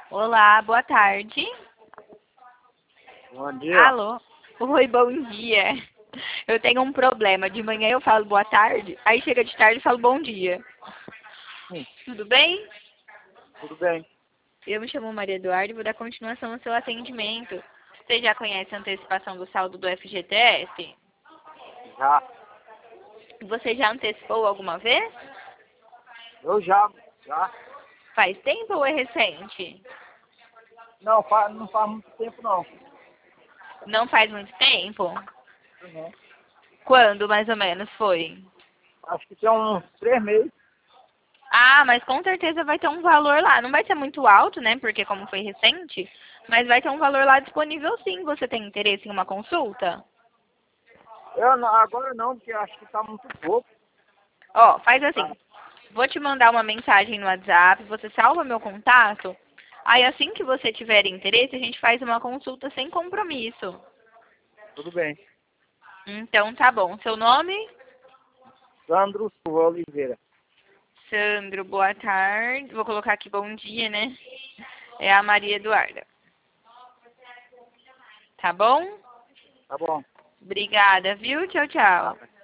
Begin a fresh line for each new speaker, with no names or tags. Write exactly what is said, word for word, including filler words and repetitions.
Olá, boa tarde.
Bom dia.
Alô? Oi, bom dia. Eu tenho um problema. De manhã eu falo boa tarde, aí chega de tarde eu falo bom dia.
Sim,
Tudo bem?
tudo bem.
Eu me chamo Maria Eduarda e vou dar continuação ao seu atendimento. Você já conhece a antecipação do saldo do F G T S?
Já.
Você já antecipou alguma vez?
Eu já. Já.
Faz tempo ou é recente?
Não, faz, não faz muito tempo não.
Não faz muito tempo?
Uhum.
Quando mais ou menos foi?
Acho que tem uns três meses.
Ah, mas com certeza vai ter um valor lá. Não vai ser muito alto, né? Porque como foi recente, mas vai ter um valor lá disponível sim. Você tem interesse em uma consulta?
Eu não- agora não, porque acho que tá muito pouco.
Ó, faz
Tá.
assim. Vou te mandar uma mensagem no WhatsApp, você salva meu contato. Aí assim que você tiver interesse, a gente faz uma consulta sem compromisso.
Tudo bem.
Então tá bom. Seu nome?
Sandro Silva Oliveira.
Sandro, boa tarde. Vou colocar aqui bom dia, né? É a Maria Eduarda. Tá bom?
Tá bom.
Obrigada, viu? Tchau, tchau.
Tá.